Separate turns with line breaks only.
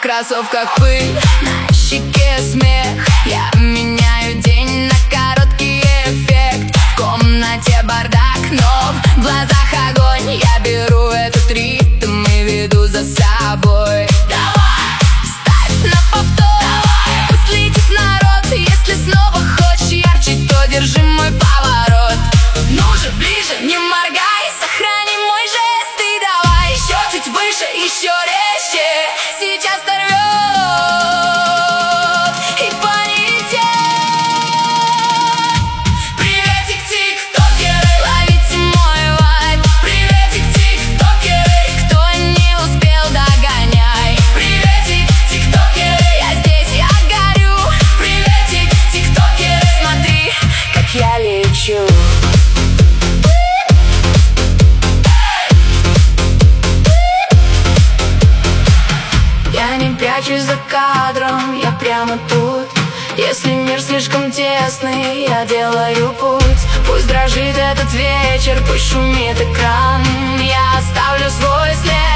кроссовках пыль, на щеке смех. Я меняю день на короткий эффект. В комнате бардак, но в глазах огонь. Я беру этот ритм и веду за собой. Давай, ставь на повтор, пусть летит народ. Если снова хочешь ярче, то держи мой поворот. Ну же, ближе, не моргай, сохрани мой жест. И давай еще чуть выше, еще резче. Сейчас торвет и полетит. Приветик, тиктокеры, ловите мой вайб. Приветик, тиктокеры, кто не успел, догоняй. Приветик, тиктокеры, я здесь, я горю. Приветик, тиктокеры, смотри, как я лечу. Я не прячусь за кадром, я прямо тут. Если мир слишком тесный, я делаю путь. Пусть дрожит этот вечер, пусть шумит экран. Я оставлю свой след.